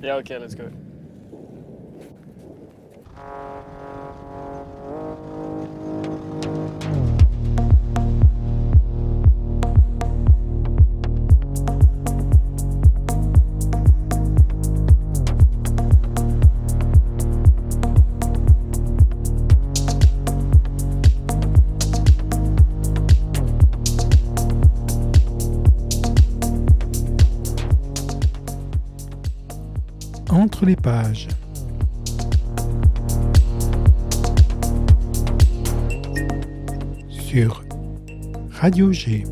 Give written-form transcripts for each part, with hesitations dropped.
Yeah, okay, let's go. Entre les pages. Sur Radio G.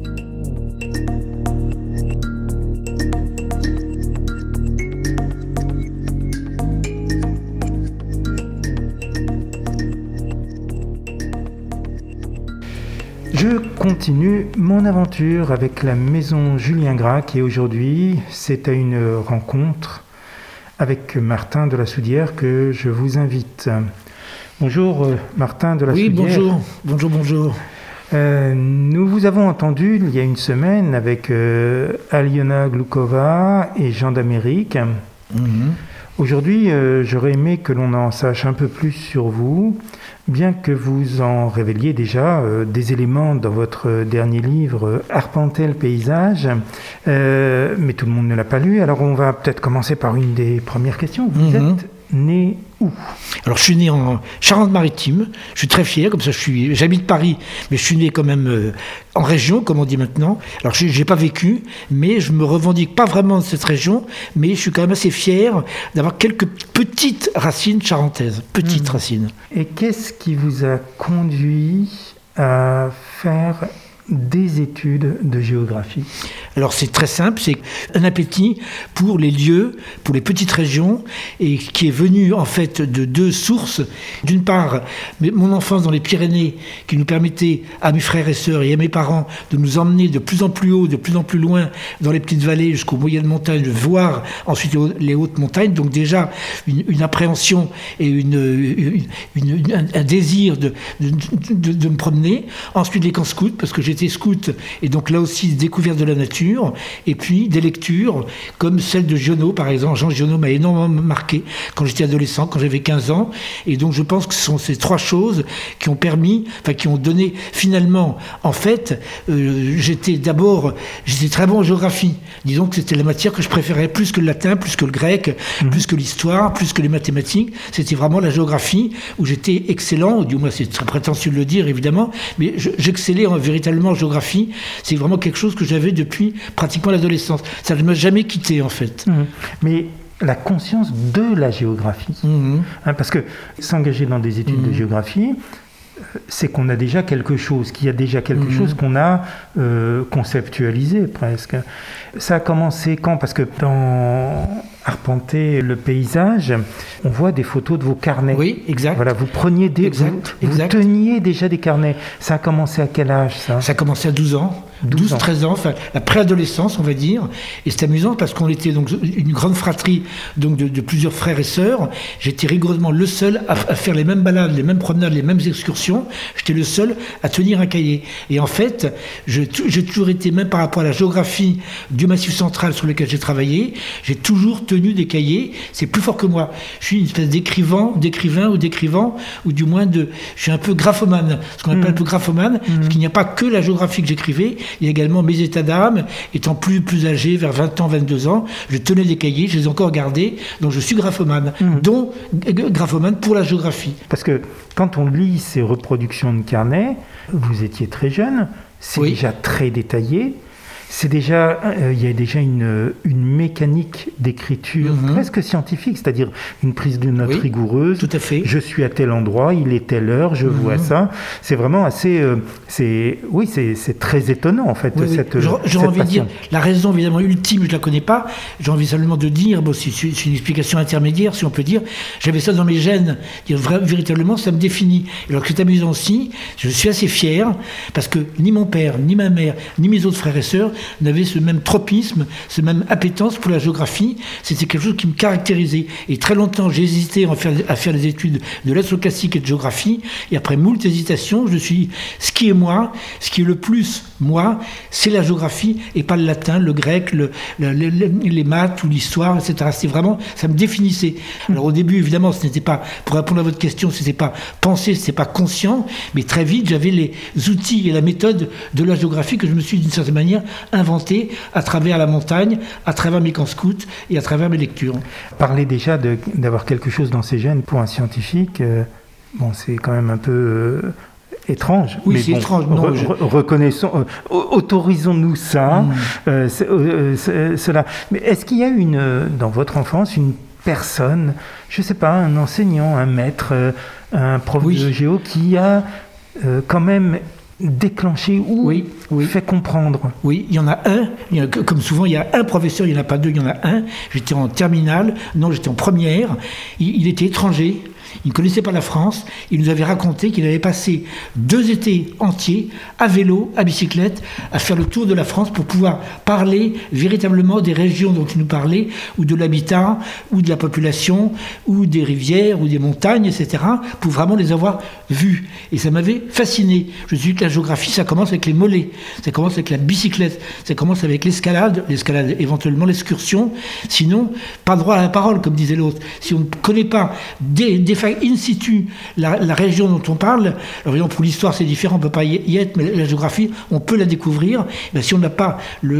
Je continue mon aventure avec la maison Julien Gracq et aujourd'hui c'est à une rencontre avec Martin de la Soudière que je vous invite. Bonjour Martin de la Soudière. Oui, bonjour. Nous vous avons entendu il y a une semaine avec Aliona Glukova et Jean d'Amérique. Aujourd'hui, j'aurais aimé que l'on en sache un peu plus sur vous, bien que vous en révéliez déjà des éléments dans votre dernier livre, Arpenter le paysage, mais tout le monde ne l'a pas lu. Alors on va peut-être commencer par une des premières questions. Vous êtes né où ? Alors je suis né en Charente-Maritime, je suis très fier, comme ça j'habite Paris, mais je suis né quand même en région, comme on dit maintenant. Alors j'ai pas vécu, mais je me revendique pas vraiment de cette région, mais je suis quand même assez fier d'avoir quelques petites racines charentaises, racines. Et qu'est-ce qui vous a conduit à faire des études de géographie ? Alors c'est très simple, c'est un appétit pour les lieux, pour les petites régions, et qui est venu en fait de deux sources. D'une part, mon enfance dans les Pyrénées, qui nous permettait à mes frères et sœurs et à mes parents de nous emmener de plus en plus haut, de plus en plus loin dans les petites vallées jusqu'aux moyennes montagnes, voir ensuite les hautes montagnes. Donc déjà une appréhension et un désir de me promener. Ensuite les camps scouts, parce que j'étais scout, et donc là aussi découverte de la nature. Et puis des lectures comme celle de Giono, par exemple. Jean Giono m'a énormément marqué quand j'étais adolescent, quand j'avais 15 ans. Et donc je pense que ce sont ces trois choses qui ont donné finalement, en fait, j'étais très bon en géographie. Disons que c'était la matière que je préférais plus que le latin, plus que le grec, plus que l'histoire, plus que les mathématiques. C'était vraiment la géographie où j'étais excellent, du moins c'est très prétentieux de le dire évidemment, mais j'excellais véritablement en géographie. C'est vraiment quelque chose que j'avais depuis pratiquement l'adolescence. Ça ne m'a jamais quitté en fait. Mais la conscience de la géographie, parce que s'engager dans des études de géographie, c'est qu'on a déjà quelque chose, qu'il y a déjà quelque chose qu'on a conceptualisé presque. Ça a commencé quand ? Parce que dans Arpenter le paysage, on voit des photos de vos carnets. Oui, exact. Voilà, vous preniez vous teniez déjà des carnets. Ça a commencé à quel âge ça ? Ça a commencé à 12 ans. 12-13 ans, enfin la préadolescence on va dire, et c'est amusant parce qu'on était donc une grande fratrie donc de plusieurs frères et sœurs. J'étais rigoureusement le seul à faire les mêmes balades, les mêmes promenades, les mêmes excursions. J'étais le seul à tenir un cahier. Et en fait, j'ai toujours été, même par rapport à la géographie du Massif central sur lequel j'ai travaillé, j'ai toujours tenu des cahiers. C'est plus fort que moi. Je suis une espèce d'écrivain, ou du moins je suis un peu graphomane, ce qu'on appelle un peu graphomane, parce qu'il n'y a pas que la géographie que j'écrivais. Il y a également mes états d'âme. Étant plus âgé, vers 20 ans, 22 ans, je tenais des cahiers, je les ai encore gardés, donc je suis graphomane, dont graphomane pour la géographie. Parce que quand on lit ces reproductions de carnets, vous étiez très jeune, c'est déjà très détaillé. C'est déjà, il y a déjà une mécanique d'écriture presque scientifique, c'est-à-dire une prise de notes rigoureuse. Tout à fait. Je suis à tel endroit, il est telle heure, je vois ça. C'est vraiment assez, c'est très étonnant en fait. J'aurais envie de dire, la raison évidemment ultime, je la connais pas. J'ai envie seulement de dire, c'est une explication intermédiaire, si on peut dire. J'avais ça dans mes gènes. Véritablement, ça me définit. Alors que c'est amusant aussi. Je suis assez fier parce que ni mon père, ni ma mère, ni mes autres frères et sœurs n'avait ce même tropisme, ce même appétence pour la géographie. C'était quelque chose qui me caractérisait. Et très longtemps, j'ai hésité à faire des études de lettres classiques et de géographie. Et après moult hésitations, je me suis dit, ce qui est le plus moi, c'est la géographie et pas le latin, le grec, les maths ou l'histoire, etc. C'était vraiment, ça me définissait. Alors au début, évidemment, ce n'était pas, pour répondre à votre question, ce n'était pas pensé, ce n'était pas conscient, mais très vite, j'avais les outils et la méthode de la géographie que je me suis d'une certaine manière inventé à travers la montagne, à travers mes camps scouts et à travers mes lectures. Parler déjà d'avoir quelque chose dans ses gènes pour un scientifique, c'est quand même un peu étrange. Oui, mais c'est étrange. Non, reconnaissons, autorisons-nous ça, cela. Mais est-ce qu'il y a dans votre enfance une personne, je ne sais pas, un enseignant, un maître, un prof de géo qui a quand même déclenché ou fait comprendre? Oui, il y en a un. Comme souvent, il y a un professeur, il n'y en a pas deux, il y en a un. J'étais en terminale, j'étais en première. Il était étranger. Il ne connaissait pas la France. Il nous avait raconté qu'il avait passé 2 étés entiers à vélo, à bicyclette, à faire le tour de la France pour pouvoir parler véritablement des régions dont il nous parlait, ou de l'habitat, ou de la population, ou des rivières, ou des montagnes, etc., pour vraiment les avoir vues. Et ça m'avait fasciné. Je me suis dit que la géographie, ça commence avec les mollets, ça commence avec la bicyclette, ça commence avec l'escalade éventuellement l'excursion. Sinon, pas droit à la parole, comme disait l'autre. Si on ne connaît pas in situ la région dont on parle, alors évidemment pour l'histoire c'est différent, on ne peut pas y être, mais la géographie on peut la découvrir. Si on n'a pas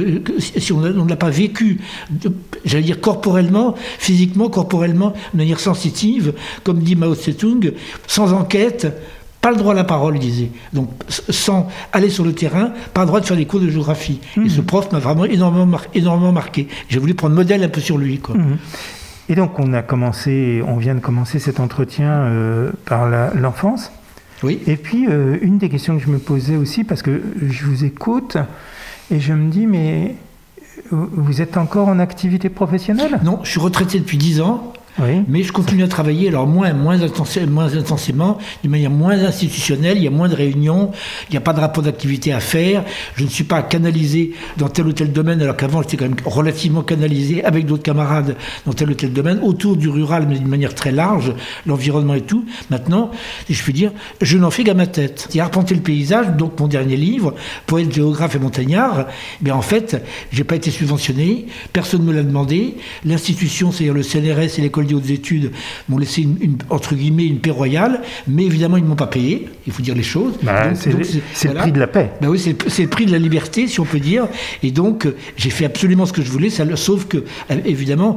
on n'a pas vécu, j'allais dire corporellement, physiquement, corporellement, de manière sensitive, comme dit Mao Tse-tung, sans enquête, pas le droit à la parole, il disait. Donc, sans aller sur le terrain, pas le droit de faire des cours de géographie. Et ce prof m'a vraiment énormément marqué. J'ai voulu prendre modèle un peu sur lui, quoi. Et donc, on vient de commencer cet entretien par l'enfance. Oui. Et puis, une des questions que je me posais aussi, parce que je vous écoute, et je me dis, mais vous êtes encore en activité professionnelle? Non, je suis retraité depuis 10 ans. Oui. Mais je continue à travailler, alors moins intensément, d'une manière moins institutionnelle, il y a moins de réunions, il n'y a pas de rapport d'activité à faire, je ne suis pas canalisé dans tel ou tel domaine, alors qu'avant j'étais quand même relativement canalisé avec d'autres camarades dans tel ou tel domaine, autour du rural, mais d'une manière très large, l'environnement et tout. Maintenant, si je puis dire, je n'en fais qu'à ma tête. C'est arpenter le paysage, donc mon dernier livre, Poète, géographe et montagnard, mais en fait, j'ai pas été subventionné, personne ne me l'a demandé, l'institution, c'est-à-dire le CNRS et l'école des hautes études m'ont laissé entre guillemets une paix royale, mais évidemment ils ne m'ont pas payé, il faut dire les choses. C'est le prix de la paix. Oui, c'est le prix de la liberté, si on peut dire, et donc j'ai fait absolument ce que je voulais, sauf que évidemment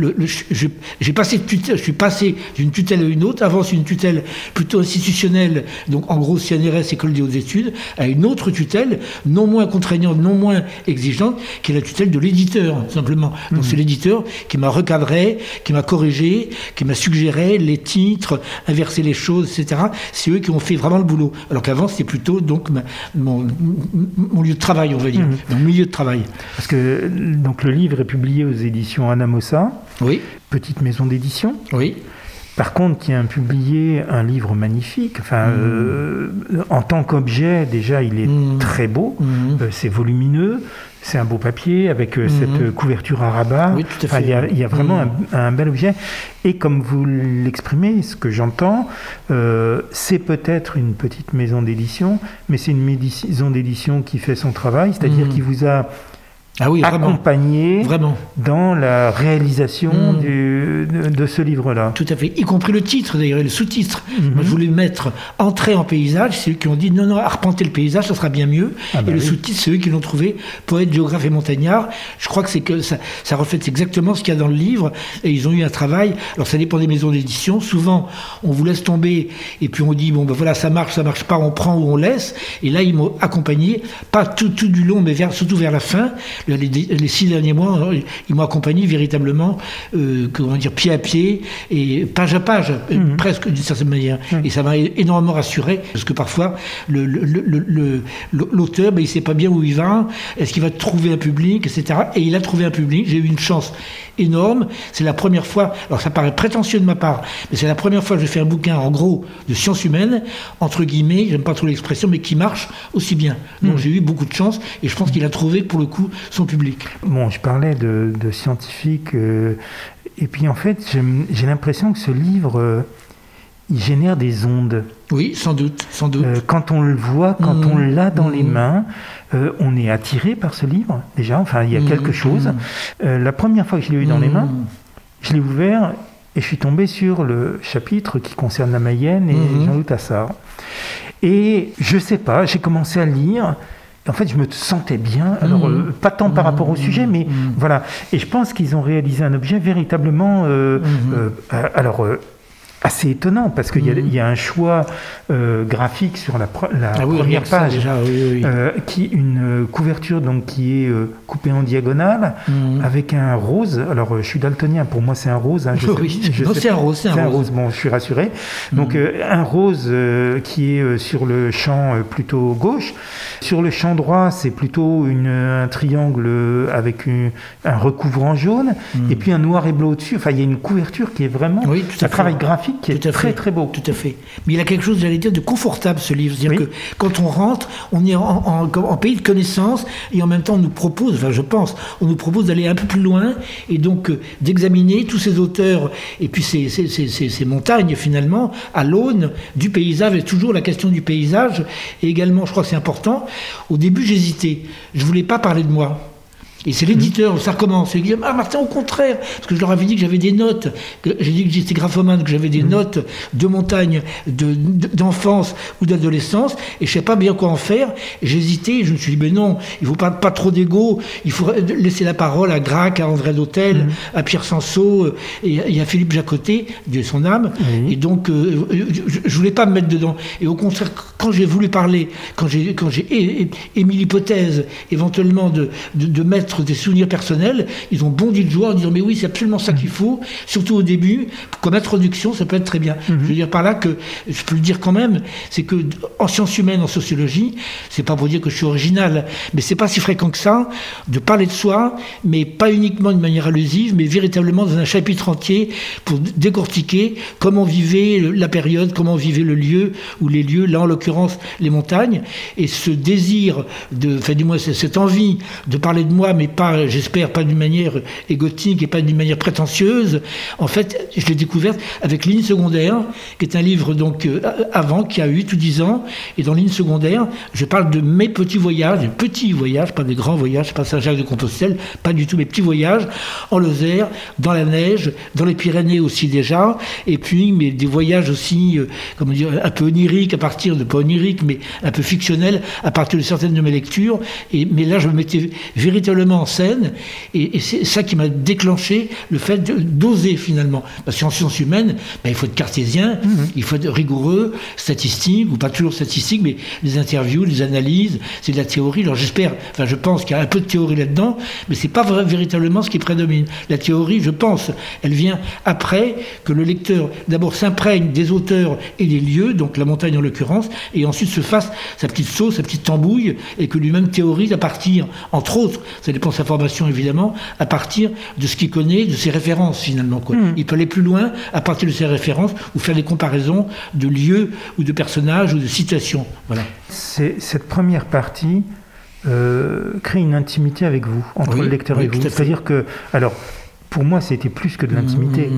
j'ai passé de tutelle, je suis passé d'une tutelle à une autre, avant c'est une tutelle plutôt institutionnelle, donc en gros CNRS, école des hautes études, à une autre tutelle, non moins contraignante, non moins exigeante, qui est la tutelle de l'éditeur, simplement. Donc c'est l'éditeur qui m'a recadré, qui m'a corrigé, qui m'a suggéré les titres, inverser les choses, etc. C'est eux qui ont fait vraiment le boulot. Alors qu'avant, c'était plutôt donc mon lieu de travail, on va dire, mon milieu de travail. Parce que donc le livre est publié aux éditions Anamosa, oui. Petite maison d'édition. Oui. Par contre, qui a publié un livre magnifique. Enfin, en tant qu'objet, déjà, il est très beau. C'est volumineux. C'est un beau papier avec cette couverture à rabat. Oui, tout à fait. Enfin, il y a vraiment un bel objet. Et comme vous l'exprimez, ce que j'entends, c'est peut-être une petite maison d'édition, mais c'est une maison d'édition qui fait son travail, c'est-à-dire qui vous a accompagné dans la réalisation de ce livre-là. Tout à fait, y compris le titre d'ailleurs, et le sous-titre. Moi, je voulais mettre « Entrée en paysage », c'est eux qui ont dit « Non, arpenter le paysage, ça sera bien mieux ». Et le sous-titre, c'est eux qui l'ont trouvé « Poète, géographe et montagnard ». Je crois que ça reflète exactement ce qu'il y a dans le livre, et ils ont eu un travail. Alors ça dépend des maisons d'édition, souvent on vous laisse tomber, et puis on dit « Bon ben voilà, ça marche pas, on prend ou on laisse ». Et là, ils m'ont accompagné, pas tout du long, mais surtout vers la fin. Les 6 derniers mois, ils m'ont accompagné véritablement, pied à pied et page à page, presque d'une certaine manière. Et ça m'a énormément rassuré, parce que parfois, l'auteur, il ne sait pas bien où il va, est-ce qu'il va trouver un public, etc. Et il a trouvé un public. J'ai eu une chance énorme. C'est la première fois, alors ça paraît prétentieux de ma part, mais c'est la première fois que je fais un bouquin, en gros, de sciences humaines, entre guillemets, j'aime pas trop l'expression, mais qui marche aussi bien. Donc j'ai eu beaucoup de chance, et je pense qu'il a trouvé, pour le coup, son public. Bon, je parlais de scientifiques, et puis en fait, j'ai l'impression que ce livre, il génère des ondes. Oui, sans doute. Quand on le voit, quand on l'a dans les mains, on est attiré par ce livre, déjà, enfin, il y a quelque chose. La première fois que je l'ai eu dans les mains, je l'ai ouvert et je suis tombé sur le chapitre qui concerne la Mayenne et Jean-Loup Tassard. Et je sais pas, j'ai commencé à lire. En fait, je me sentais bien, alors pas tant par rapport au sujet, mais voilà. Et je pense qu'ils ont réalisé un objet véritablement, assez étonnant, parce qu'il y a un choix graphique sur la première page, qui une couverture donc qui est coupée en diagonale avec un rose. Alors je suis daltonien, pour moi c'est un rose. C'est un rose. Bon, je suis rassuré. Donc un rose qui est sur le champ plutôt gauche. Sur le champ droit, c'est plutôt un triangle avec un recouvrant jaune, et puis un noir et bleu au-dessus. Enfin, il y a une couverture qui est vraiment un travail graphique qui est très très beau. Tout à fait. Mais il a quelque chose, j'allais dire, de confortable, ce livre. C'est-à-dire que quand on rentre, on est en pays de connaissances, et en même temps on nous propose d'aller un peu plus loin, et donc d'examiner tous ces auteurs, et puis ces montagnes finalement, à l'aune du paysage, et toujours la question du paysage, et également, je crois que c'est important, au début j'hésitais, je voulais pas parler de moi. Et c'est l'éditeur, ça recommence. Il dit, Martin, au contraire, parce que je leur avais dit que j'avais des notes, j'ai dit que j'étais graphomane, que j'avais des notes de montagne, d'enfance ou d'adolescence, et je ne savais pas bien quoi en faire. J'hésitais, je me suis dit, mais non, il ne faut pas trop d'ego, il faut laisser la parole à Gracq, à André Dautel, à Pierre Sanso, et à Philippe Jacotet, Dieu son âme. Et donc, je ne voulais pas me mettre dedans. Et au contraire, quand j'ai voulu parler, quand j'ai émis l'hypothèse, éventuellement, de mettre des souvenirs personnels, ils ont bondi de joie en disant mais oui, c'est absolument ça qu'il faut, surtout au début, comme introduction, ça peut être très bien. Je veux dire par là que, je peux le dire quand même, c'est que en sciences humaines, en sociologie, c'est pas pour dire que je suis original, mais c'est pas si fréquent que ça, de parler de soi, mais pas uniquement de manière allusive, mais véritablement dans un chapitre entier pour décortiquer comment vivait la période, comment vivait le lieu, ou les lieux, là en l'occurrence les montagnes, et ce désir, du moins cette envie de parler de moi, mais pas, j'espère, pas d'une manière égotique et pas d'une manière prétentieuse. En fait, je l'ai découverte avec Ligne secondaire, qui est un livre donc avant, qui a 8 ou 10 ans, et dans Ligne secondaire, je parle de mes petits voyages, pas des grands voyages, pas Saint-Jacques-de-Compostelle, pas du tout, mes petits voyages en Lozère, dans la neige, dans les Pyrénées aussi déjà, et puis mais des voyages aussi, comment dire, un peu oniriques à partir de, pas oniriques, mais un peu fictionnels à partir de certaines de mes lectures, mais là je me mettais véritablement en scène, et c'est ça qui m'a déclenché le fait d'oser finalement. Parce qu'en sciences humaines, il faut être cartésien, il faut être rigoureux, statistique, ou pas toujours statistique, mais les interviews, les analyses, c'est de la théorie. Alors je pense qu'il y a un peu de théorie là-dedans, mais c'est pas véritablement ce qui prédomine. La théorie, je pense, elle vient après que le lecteur d'abord s'imprègne des auteurs et des lieux, donc la montagne en l'occurrence, et ensuite se fasse sa petite sauce, sa petite tambouille, et que lui-même théorise à partir, entre autres, ça dépend de sa formation évidemment, à partir de ce qu'il connaît, de ses références finalement. Il peut aller plus loin à partir de ses références ou faire des comparaisons de lieux ou de personnages ou de situations. Voilà. Cette première partie crée une intimité avec vous, entre le lecteur et vous. C'est-à-dire que, alors, pour moi, c'était plus que de l'intimité.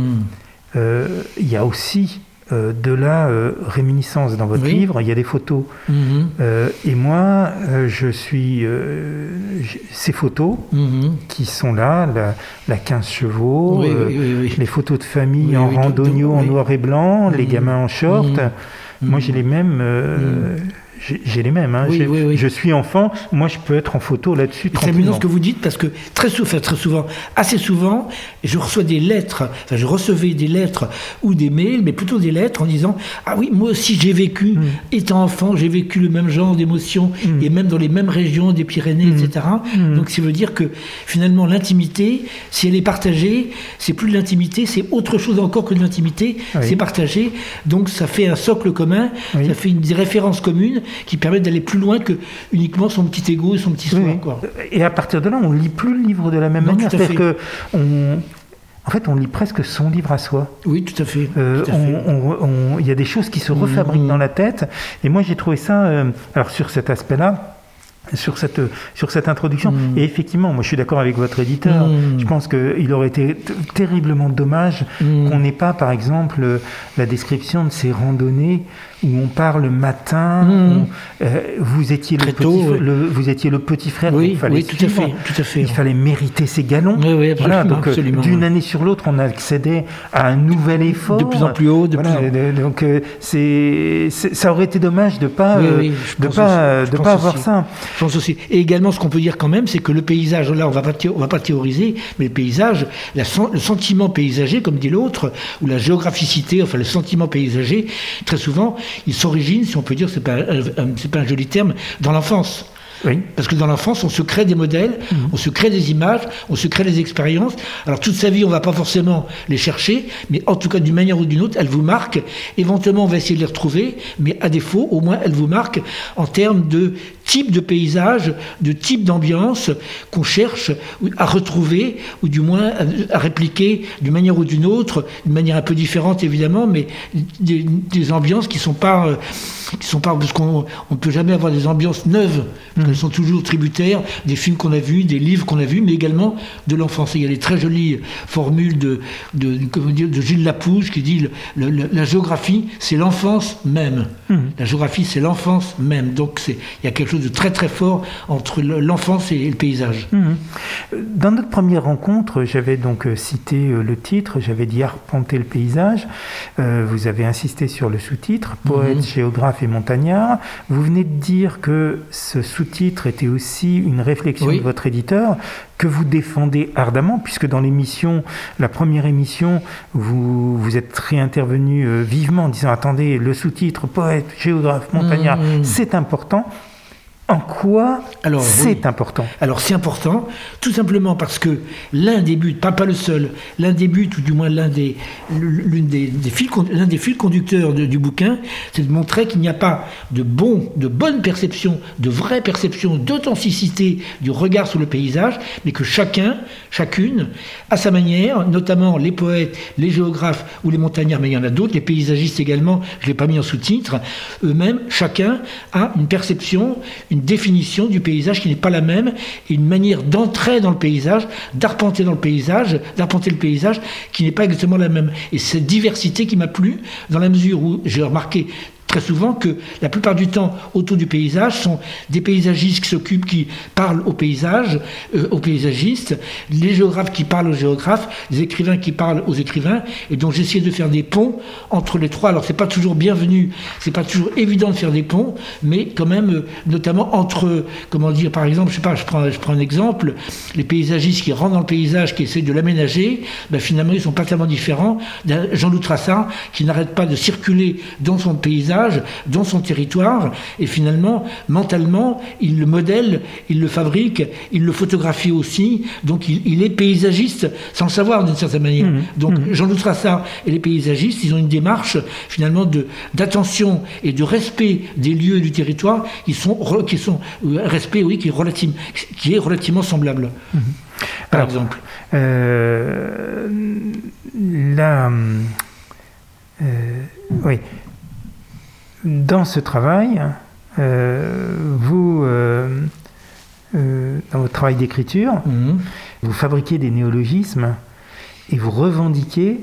Il y a aussi de la réminiscence dans votre livre, il y a des photos. Et moi, je suis... ces photos qui sont là, la 15 chevaux, les photos de famille en randonio en noir et blanc, les gamins en short, moi j'ai les mêmes... j'ai les mêmes. Hein. Oui. Je suis enfant, moi je peux être en photo là-dessus. C'est amusant ce que vous dites parce que assez souvent, je recevais des lettres ou des mails, mais plutôt des lettres en disant ah oui, moi aussi j'ai vécu, étant enfant, j'ai vécu le même genre d'émotions et même dans les mêmes régions des Pyrénées, etc. Donc ça veut dire que finalement l'intimité, si elle est partagée, c'est plus de l'intimité, c'est autre chose encore que de l'intimité, c'est partagé. Donc ça fait un socle commun, ça fait des références communes qui permettent d'aller plus loin que uniquement son petit ego et son petit soi. Quoi. Et à partir de là, on ne lit plus le livre de la même manière. C'est-à-dire que en fait, on lit presque son livre à soi. Oui, tout à fait. Il y a des choses qui se refabriquent dans la tête. Et moi, j'ai trouvé ça... alors, sur cet aspect-là, sur cette introduction. Et effectivement, moi je suis d'accord avec votre éditeur. Je pense qu'il aurait été terriblement dommage qu'on n'ait pas, par exemple, la description de ces randonnées où on part le matin, vous étiez le petit frère, oui, fallait tout à fait. Il fallait mériter ses galons. Oui, absolument, donc d'une année sur l'autre, on accédait à un nouvel effort. De plus en plus haut. Donc ça aurait été dommage de pas avoir ça. Je pense aussi. Et également, ce qu'on peut dire quand même, c'est que le paysage, là, on va pas théoriser, mais le paysage, le sentiment paysager, comme dit l'autre, ou la géographicité, enfin le sentiment paysager, très souvent, il s'origine, si on peut dire, c'est pas un joli terme, dans l'enfance. Oui. Parce que dans l'enfance, on se crée des modèles, on se crée des images, on se crée des expériences. Alors toute sa vie, on ne va pas forcément les chercher, mais en tout cas, d'une manière ou d'une autre, elles vous marquent. Éventuellement, on va essayer de les retrouver, mais à défaut, au moins, elles vous marquent en termes de type de paysage, de type d'ambiance qu'on cherche à retrouver, ou du moins à répliquer d'une manière ou d'une autre, d'une manière un peu différente évidemment, mais des ambiances qui sont pas parce qu'on ne peut jamais avoir des ambiances neuves, parce qu'elles sont toujours tributaires des films qu'on a vus, des livres qu'on a vus, mais également de l'enfance. Il y a des très jolies formules de Gilles Lapouge qui dit la géographie, c'est l'enfance même. La géographie, c'est l'enfance même. Donc il y a quelque chose de très très fort entre l'enfance et le paysage. Dans notre première rencontre, j'avais donc cité le titre, j'avais dit arpenter le paysage. Vous avez insisté sur le sous-titre, poète, géographe et montagnard. Vous venez de dire que ce sous-titre était aussi une réflexion de votre éditeur que vous défendez ardemment, puisque dans l'émission, la première émission, vous êtes réintervenu vivement en disant attendez, le sous-titre poète, géographe, montagnard, c'est important. En quoi c'est important ? Alors c'est important, tout simplement parce que l'un des buts, pas le seul, l'un des buts, ou du moins l'un des fils conducteurs du bouquin, c'est de montrer qu'il n'y a pas de bonne perception, de vraie perception, d'authenticité du regard sur le paysage, mais que chacune, à sa manière, notamment les poètes, les géographes ou les montagnards, mais il y en a d'autres, les paysagistes également, je ne l'ai pas mis en sous-titre, eux-mêmes, chacun a une perception, une définition du paysage qui n'est pas la même, et une manière d'entrer dans le paysage, d'arpenter le paysage qui n'est pas exactement la même. Et cette diversité qui m'a plu, dans la mesure où j'ai remarqué très souvent que la plupart du temps autour du paysage sont des paysagistes qui parlent au paysage, aux paysagistes, les géographes qui parlent aux géographes, les écrivains qui parlent aux écrivains, et donc j'essaie de faire des ponts entre les trois. Alors c'est pas toujours bienvenu, c'est pas toujours évident de faire des ponts, mais quand même, notamment entre, comment dire, par exemple, je prends un exemple, les paysagistes qui rentrent dans le paysage, qui essaient de l'aménager, finalement ils sont pas tellement différents d'un Jean-Loup Trassin qui n'arrête pas de circuler dans son paysage, dans son territoire, et finalement, mentalement, il le modèle, il le fabrique, il le photographie aussi, donc il est paysagiste, sans le savoir d'une certaine manière. Donc Jean-Loup Trassin et les paysagistes, ils ont une démarche, finalement, d'attention et de respect des lieux et du territoire qui est relativement semblable. Par exemple. Oui. Dans ce travail, vous, dans votre travail d'écriture, vous fabriquez des néologismes et vous revendiquez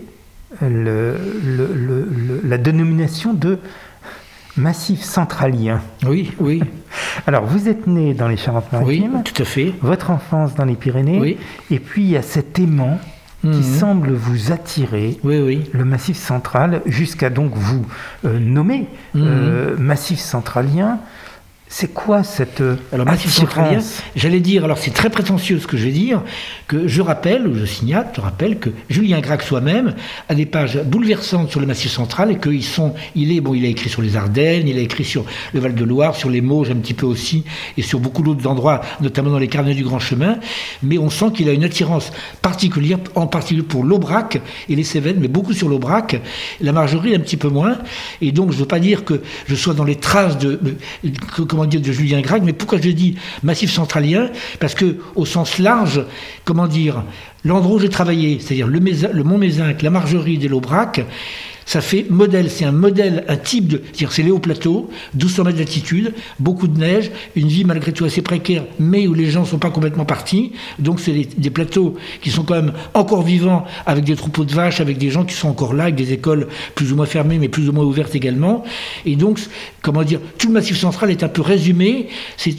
la dénomination de massif centralien. Oui. Alors, vous êtes né dans les Charentes-Maritimes. Oui, tout à fait. Votre enfance dans les Pyrénées. Oui. Et puis, il y a cet aimant qui semble vous attirer, le Massif central, jusqu'à donc vous nommer Massif centralien. C'est quoi cette alors, Massif centralien, j'allais dire, alors c'est très prétentieux ce que je vais dire, que je rappelle, ou je signale, je rappelle que Julien Gracq soi-même a des pages bouleversantes sur le Massif central et il a écrit sur les Ardennes, il a écrit sur le Val-de-Loire, sur les Mauges un petit peu aussi, et sur beaucoup d'autres endroits, notamment dans les carnets du Grand Chemin, mais on sent qu'il a une attirance particulière, en particulier pour l'Aubrac et les Cévennes, mais beaucoup sur l'Aubrac, la Margerie un petit peu moins, et donc je ne veux pas dire que je sois dans les traces de Julien Gracq, mais pourquoi je dis Massif centralien? Parce que au sens large, l'endroit où j'ai travaillé, c'est-à-dire le Mont Mézinc, la Margerie et l'Aubrac, ça fait modèle, c'est un modèle, un type de... C'est-à-dire c'est les hauts plateaux, 1200 mètres d'altitude, beaucoup de neige, une vie malgré tout assez précaire, mais où les gens ne sont pas complètement partis. Donc c'est des plateaux qui sont quand même encore vivants, avec des troupeaux de vaches, avec des gens qui sont encore là, avec des écoles plus ou moins fermées, mais plus ou moins ouvertes également. Et donc, tout le Massif central est un peu résumé,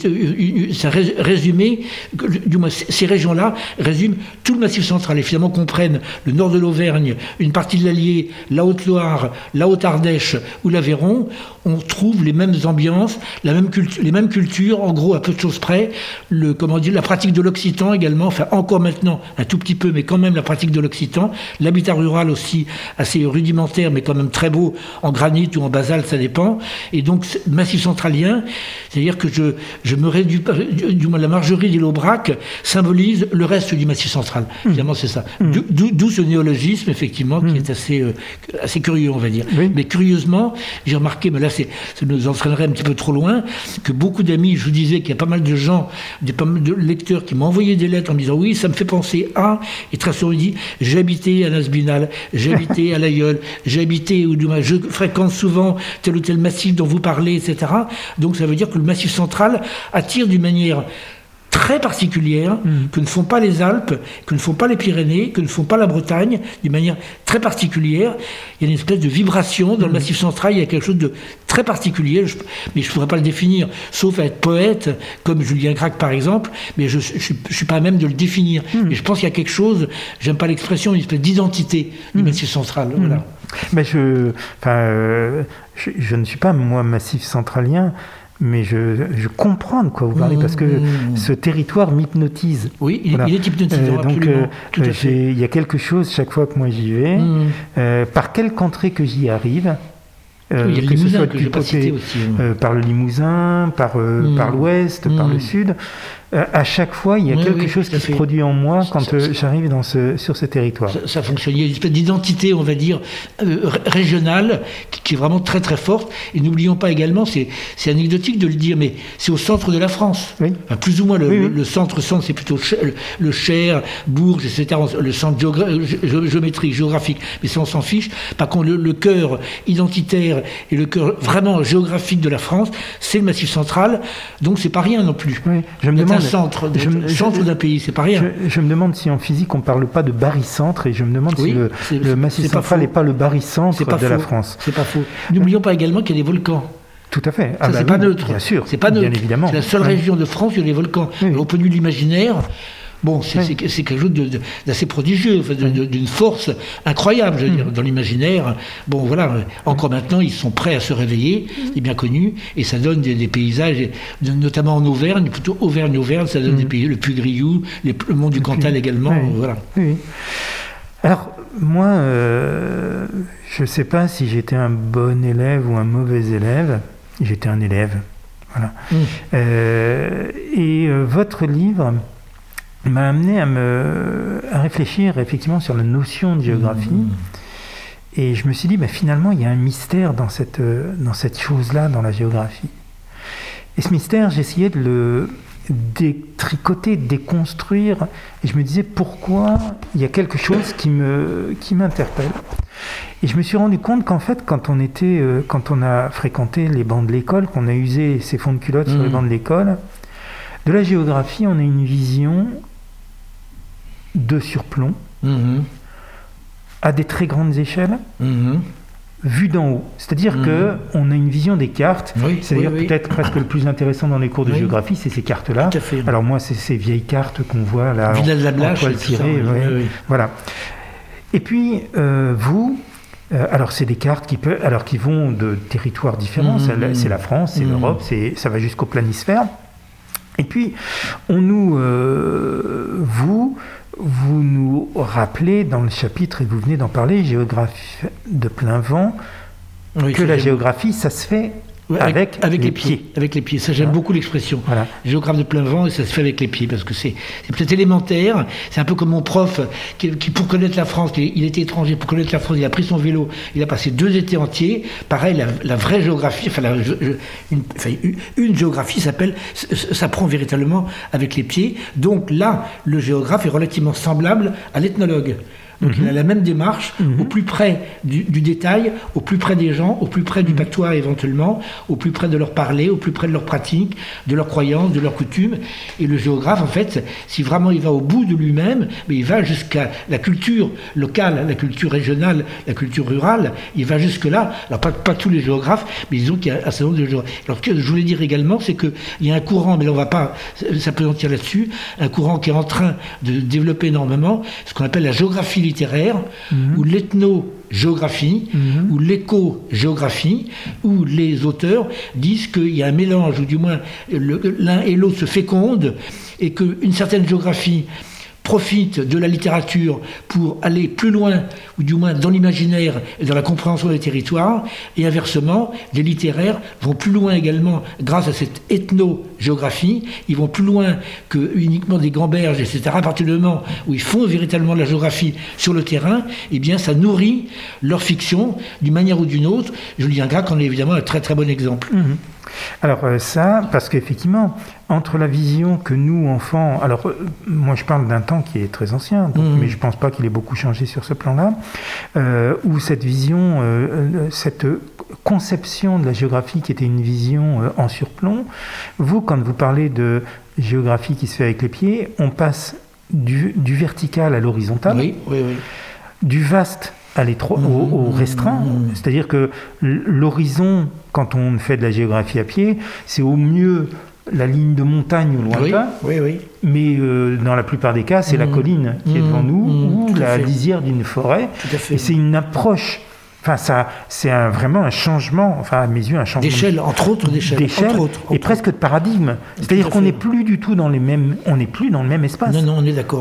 du moins ces régions-là résument tout le Massif central. Et finalement comprennent le nord de l'Auvergne, une partie de l'Allier, la Haute-Loire, la Haute-Ardèche ou l'Aveyron, on trouve les mêmes ambiances, les mêmes cultures, en gros à peu de choses près, la pratique de l'occitan également, enfin encore maintenant un tout petit peu, mais quand même la pratique de l'occitan, l'habitat rural aussi assez rudimentaire, mais quand même très beau, en granit ou en basalte, ça dépend, et donc Massif centralien, c'est-à-dire que je me réduis, du moins la Margerie et l'Aubrac symbolise le reste du Massif central, finalement c'est ça. D'où ce néologisme, effectivement, qui est assez curieux, on va dire. Oui. Mais curieusement, j'ai remarqué, mais là, ça nous entraînerait un petit peu trop loin, que beaucoup d'amis, je vous disais qu'il y a pas mal de gens, pas mal de lecteurs qui m'ont envoyé des lettres en me disant oui, ça me fait penser à, et très souvent il dit, j'ai habité à Nasbinal, j'ai habité à l'Aïeul, j'ai habité, ou du moins, je fréquente souvent tel ou tel massif dont vous parlez, etc. Donc ça veut dire que le Massif central attire d'une manière très particulière, que ne font pas les Alpes, que ne font pas les Pyrénées, que ne font pas la Bretagne, d'une manière très particulière. Il y a une espèce de vibration dans le Massif central, il y a quelque chose de très particulier, mais je ne pourrais pas le définir, sauf à être poète, comme Julien Gracq par exemple, mais je ne suis pas à même de le définir. Mais je pense qu'il y a quelque chose, j'aime pas l'expression, une espèce d'identité du Massif central. Voilà. Mais je ne suis pas, moi, Massif centralien, mais je comprends de quoi vous parlez, parce que ce territoire m'hypnotise. Oui, il est hypnotisant, donc, il y a quelque chose, chaque fois que moi j'y vais, par quelle contrée que j'y arrive, il y a le Limousin que je n'ai pas cité aussi. Par le Limousin, par l'ouest, par le sud, à chaque fois, il y a quelque chose qui se produit en moi quand j'arrive sur ce territoire. Ça fonctionne. Il y a une espèce d'identité, on va dire, régionale, qui est vraiment très très forte. Et n'oublions pas également, c'est anecdotique de le dire, mais c'est au centre de la France. Oui. Enfin, plus ou moins, le centre, c'est plutôt le Cher, Bourges, etc. Le centre géométrique, géographique. Mais ça, on s'en fiche. Par contre, le cœur identitaire et le cœur vraiment géographique de la France, c'est le Massif central. Donc, c'est pas rien non plus. Oui. Je me demande. Centre d'un pays, c'est pas rien. Je me demande si en physique on parle pas de barycentre, et je me demande si le Massif central n'est pas le barycentre de la France. C'est pas faux. N'oublions pas également qu'il y a des volcans. Tout à fait. Ça, c'est pas neutre. Bien sûr. C'est pas neutre. Bien évidemment. C'est la seule région de France où il y a des volcans. Au point de vue de l'imaginaire, bon, c'est quelque chose d'assez prodigieux, d'une force incroyable, je veux dire, dans l'imaginaire. Bon, voilà, encore maintenant, ils sont prêts à se réveiller, c'est bien connu, et ça donne des paysages, notamment en Auvergne, plutôt Auvergne, ça donne des pays, le Puy-Grioux, le mont du Cantal également, voilà. Oui. Alors, moi, je ne sais pas si j'étais un bon élève ou un mauvais élève. J'étais un élève, voilà. Et votre livre m'a amené à réfléchir effectivement sur la notion de géographie. Et je me suis dit, finalement, il y a un mystère dans cette chose-là, dans la géographie. Et ce mystère, j'essayais de le détricoter, déconstruire. Et je me disais, pourquoi il y a quelque chose qui m'interpelle. Et je me suis rendu compte qu'en fait, quand on a fréquenté les bancs de l'école, qu'on a usé ses fonds de culotte sur les bancs de l'école, de la géographie, on a une vision de surplomb, à des très grandes échelles, vue d'en haut. C'est-à-dire qu'on a une vision des cartes, c'est-à-dire peut-être presque le plus intéressant dans les cours de géographie, c'est ces cartes-là. Alors moi, c'est ces vieilles cartes qu'on voit là, en toile tirée. Voilà. Et puis, vous, Alors, c'est des cartes qui vont de territoires différents. C'est la France, c'est l'Europe, ça va jusqu'au planisphère. Et puis, vous nous rappelez dans le chapitre, et vous venez d'en parler, géographie de plein vent, que la géographie, ça se fait avec les pieds. Avec les pieds, ça j'aime beaucoup l'expression. Voilà. Géographe de plein vent, et ça se fait avec les pieds, parce que c'est peut-être élémentaire. C'est un peu comme mon prof, qui pour connaître la France, il était étranger, pour connaître la France, il a pris son vélo, il a passé 2 étés entiers. Pareil, la vraie géographie, une géographie s'apprend véritablement avec les pieds. Donc là, le géographe est relativement semblable à l'ethnologue. Donc il a la même démarche, au plus près du détail, au plus près des gens, au plus près du patois éventuellement, au plus près de leur parler, au plus près de leurs pratiques, de leurs croyances, de leurs coutumes. Et le géographe, en fait, si vraiment il va au bout de lui-même, mais il va jusqu'à la culture locale, la culture régionale, la culture rurale, il va jusque-là. Alors pas tous les géographes, mais disons qu'il y a un certain nombre de géographes. Alors ce que je voulais dire également, c'est qu'il y a un courant, mais là on ne va pas s'appesantir là-dessus, un courant qui est en train de développer énormément, ce qu'on appelle la géographie littéraire, ou l'ethnogéographie, ou l'éco-géographie, où les auteurs disent qu'il y a un mélange, ou du moins l'un et l'autre se fécondent, et qu'une certaine géographie profite de la littérature pour aller plus loin, ou du moins dans l'imaginaire et dans la compréhension des territoires, et inversement, les littéraires vont plus loin également grâce à cette ethnogéographie, ils vont plus loin que uniquement des gamberges, etc. À partir du moment où ils font véritablement de la géographie sur le terrain, eh bien ça nourrit leur fiction d'une manière ou d'une autre. Julien Gracq en est évidemment un très très bon exemple. Alors ça, parce qu'effectivement, entre la vision que nous, enfants... Alors, moi, je parle d'un temps qui est très ancien, donc, mais je ne pense pas qu'il ait beaucoup changé sur ce plan-là, où cette vision, cette conception de la géographie qui était une vision en surplomb, vous, quand vous parlez de géographie qui se fait avec les pieds, on passe du vertical à l'horizontal, du vaste au restreint, c'est-à-dire que l'horizon, quand on fait de la géographie à pied, c'est au mieux la ligne de montagne au lointain, mais dans la plupart des cas, c'est la colline qui est devant nous, ou la lisière d'une forêt, et c'est une approche. Enfin, c'est vraiment un changement, enfin à mes yeux, un changement d'échelle, entre autres d'échelle, et presque de paradigme. C'est-à-dire qu'on n'est plus du tout dans le même espace. Non, on est d'accord.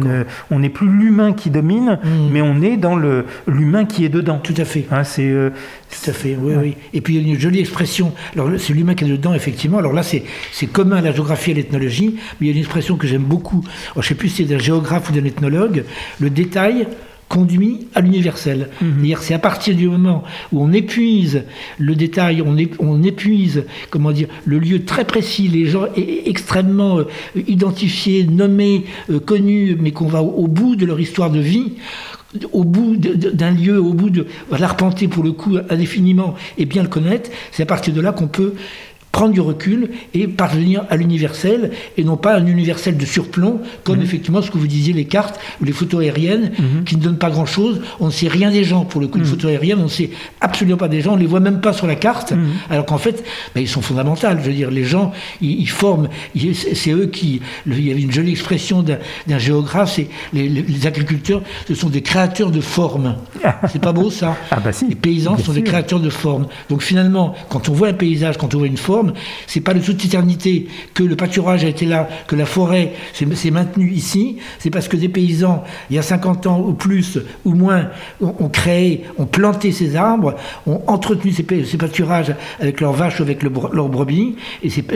On n'est plus l'humain qui domine, mais on est dans l'humain qui est dedans. Tout à fait. Hein, tout à fait, oui. Et puis il y a une jolie expression. Alors c'est l'humain qui est dedans, effectivement. Alors là, c'est commun à la géographie et à l'ethnologie, mais il y a une expression que j'aime beaucoup. Alors, je ne sais plus si c'est d'un géographe ou d'un ethnologue. Le détail conduit à l'universel. C'est-à-dire, c'est à partir du moment où on épuise le détail, on épuise, comment dire, le lieu très précis, les gens extrêmement identifiés, nommés, connus, mais qu'on va au bout de leur histoire de vie, au bout d'un lieu, au bout de l'arpenter pour le coup indéfiniment et bien le connaître, c'est à partir de là qu'on peut prendre du recul et parvenir à l'universel, et non pas un universel de surplomb, comme effectivement ce que vous disiez, les cartes ou les photos aériennes, qui ne donnent pas grand-chose. On ne sait rien des gens. Pour le coup, les photos aériennes, on ne sait absolument pas des gens, on ne les voit même pas sur la carte, alors qu'en fait, ils sont fondamentaux. Je veux dire, les gens, ils forment, c'est eux qui... Il y avait une jolie expression d'un géographe, c'est les agriculteurs, ce sont des créateurs de formes. C'est pas beau, ça? Si. Les paysans sont des créateurs de formes. Donc finalement, quand on voit un paysage, quand on voit une forme, c'est pas de toute éternité que le pâturage a été là, que la forêt s'est maintenue ici, c'est parce que des paysans, il y a 50 ans ou plus, ou moins, ont créé, ont planté ces arbres, ont entretenu ces pâturages avec leurs vaches ou avec leurs brebis, et c'est